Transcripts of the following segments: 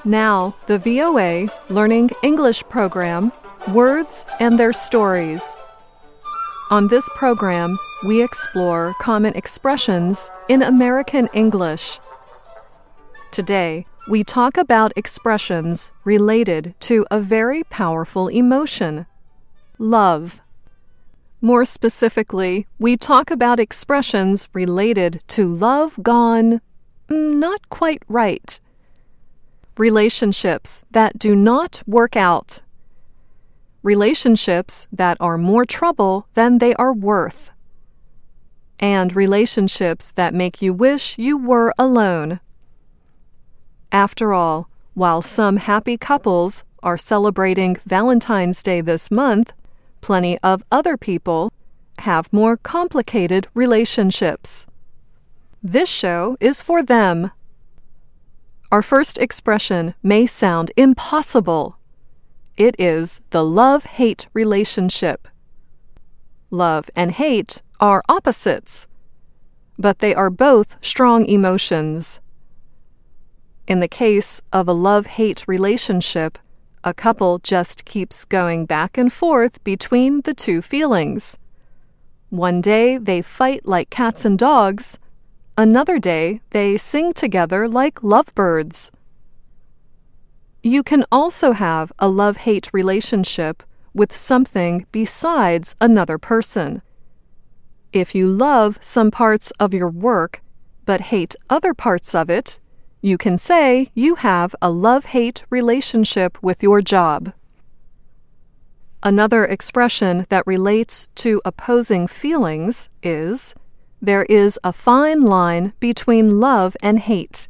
Now, the VOA Learning English program, Words and Their Stories. On this program, we explore common expressions in American English. Today, we talk about expressions related to a very powerful emotion, love. More specifically, we talk about expressions related to love gone not quite right. Relationships that do not work out. Relationships that are more trouble than they are worth. And relationships that make you wish you were alone. After all, while some happy couples are celebrating Valentine's Day this month, plenty of other people have more complicated relationships. This show is for them. Our first expression may sound impossible. It is the love-hate relationship. Love and hate are opposites, but they are both strong emotions. In the case of a love-hate relationship, a couple just keeps going back and forth between the two feelings. One day they fight like cats and dogs. Another day, they sing together like lovebirds. You can also have a love-hate relationship with something besides another person. If you love some parts of your work but hate other parts of it, you can say you have a love-hate relationship with your job. Another expression that relates to opposing feelings is, there is a fine line between love and hate.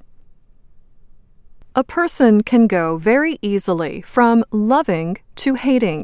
A person can go very easily from loving to hating.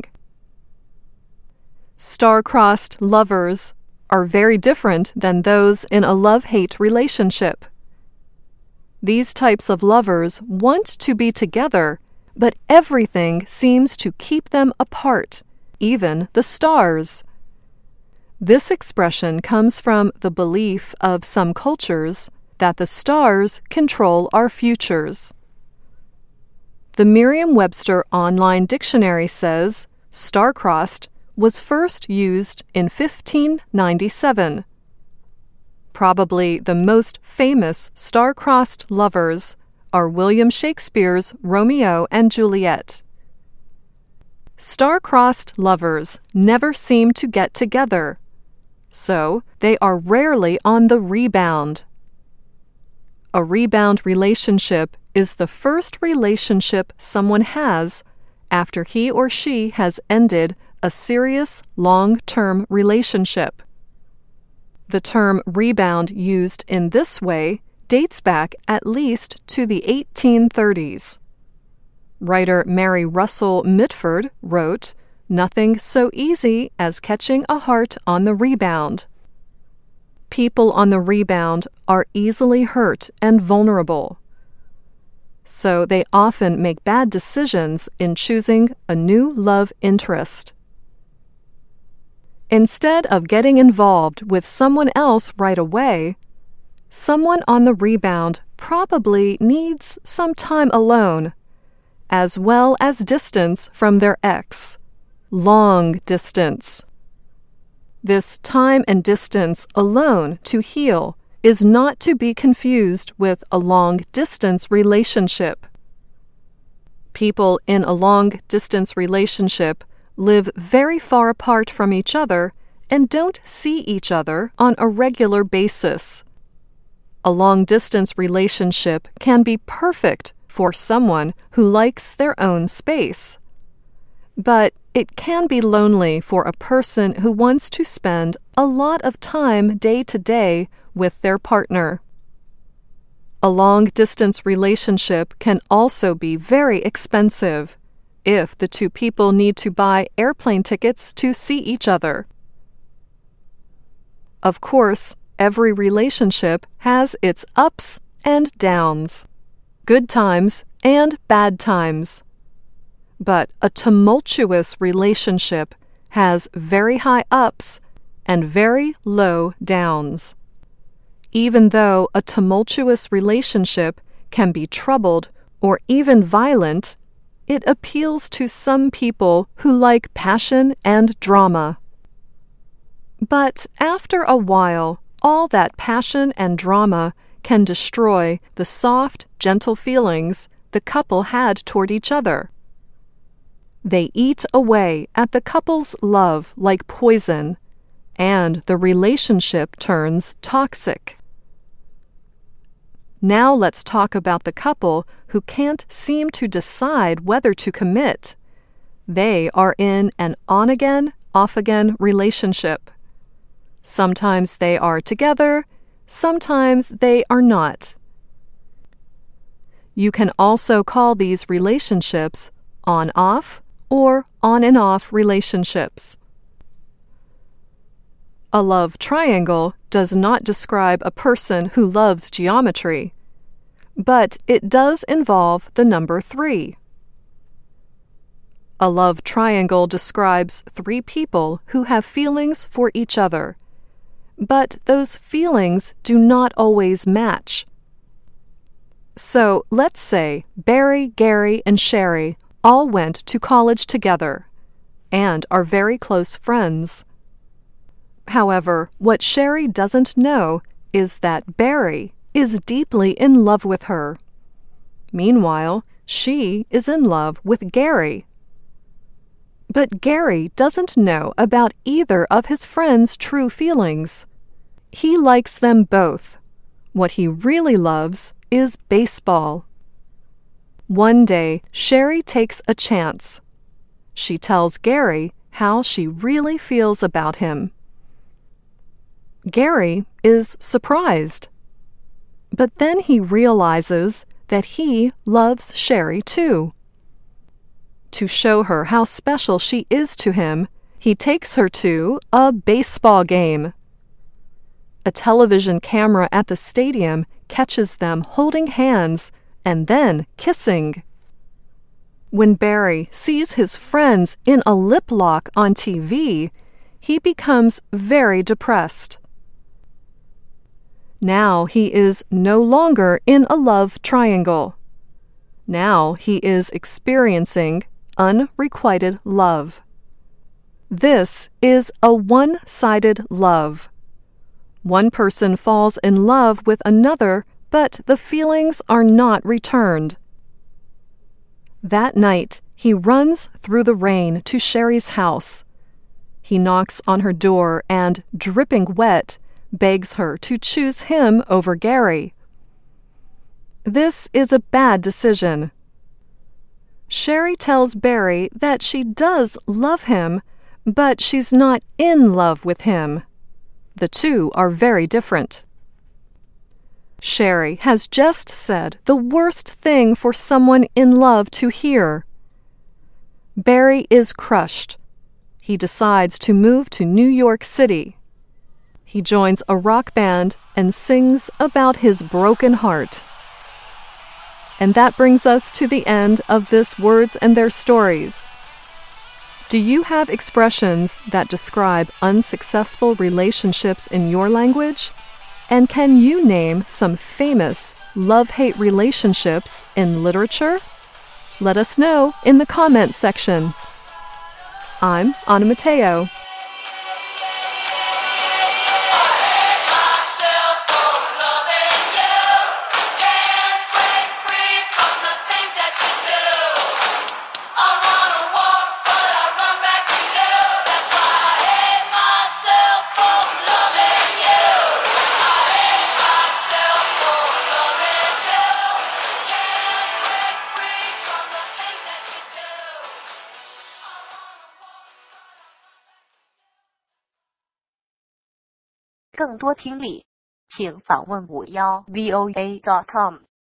Star-crossed lovers are very different than those in a love-hate relationship. These types of lovers want to be together, but everything seems to keep them apart, even the stars. This expression comes from the belief of some cultures that the stars control our futures. The Merriam-Webster Online Dictionary says star-crossed was first used in 1597. Probably the most famous star-crossed lovers are William Shakespeare's Romeo and Juliet. Star-crossed lovers never seem to get together, so they are rarely on the rebound. A rebound relationship is the first relationship someone has after he or she has ended a serious long-term relationship. The term rebound used in this way dates back at least to the 1830s. Writer Mary Russell Mitford wrote, "Nothing so easy as catching a heart on the rebound." People on the rebound are easily hurt and vulnerable, so they often make bad decisions in choosing a new love interest. Instead of getting involved with someone else right away, someone on the rebound probably needs some time alone, as well as distance from their ex. Long distance. This time and distance alone to heal is not to be confused with a long-distance relationship. People in a long-distance relationship live very far apart from each other and don't see each other on a regular basis. A long-distance relationship can be perfect for someone who likes their own space. But it can be lonely for a person who wants to spend a lot of time day to day with their partner. A long-distance relationship can also be very expensive if the two people need to buy airplane tickets to see each other. Of course, every relationship has its ups and downs, good times and bad times. But a tumultuous relationship has very high ups and very low downs. Even though a tumultuous relationship can be troubled or even violent, it appeals to some people who like passion and drama. But after a while, all that passion and drama can destroy the soft, gentle feelings the couple had toward each other. They eat away at the couple's love like poison, and the relationship turns toxic. Now let's talk about the couple who can't seem to decide whether to commit. They are in an on-again, off-again relationship. Sometimes they are together, sometimes they are not. You can also call these relationships on-off or on and off relationships. A love triangle does not describe a person who loves geometry, but it does involve the number 3. A love triangle describes 3 people who have feelings for each other, but those feelings do not always match. So let's say Barry, Gary, and Sherry all went to college together and are very close friends. However, what Sherry doesn't know is that Barry is deeply in love with her. Meanwhile, she is in love with Gary. But Gary doesn't know about either of his friends' true feelings. He likes them both. What he really loves is baseball. One day, Sherry takes a chance. She tells Gary how she really feels about him. Gary is surprised. But then he realizes that he loves Sherry too. To show her how special she is to him, he takes her to a baseball game. A television camera at the stadium catches them holding hands and then kissing. When Barry sees his friends in a lip lock on TV, he becomes very depressed. Now he is no longer in a love triangle. Now he is experiencing unrequited love. This is a one-sided love. One person falls in love with another, but the feelings are not returned. That night, he runs through the rain to Sherry's house. He knocks on her door and, dripping wet, begs her to choose him over Gary. This is a bad decision. Sherry tells Barry that she does love him, but she's not in love with him. The two are very different. Sherry has just said the worst thing for someone in love to hear. Barry is crushed. He decides to move to New York City. He joins a rock band and sings about his broken heart. And that brings us to the end of this Words and Their Stories. Do you have expressions that describe unsuccessful relationships in your language? And can you name some famous love-hate relationships in literature? Let us know in the comments section. I'm Anna Mateo. 更多听力，请访问51voa.com。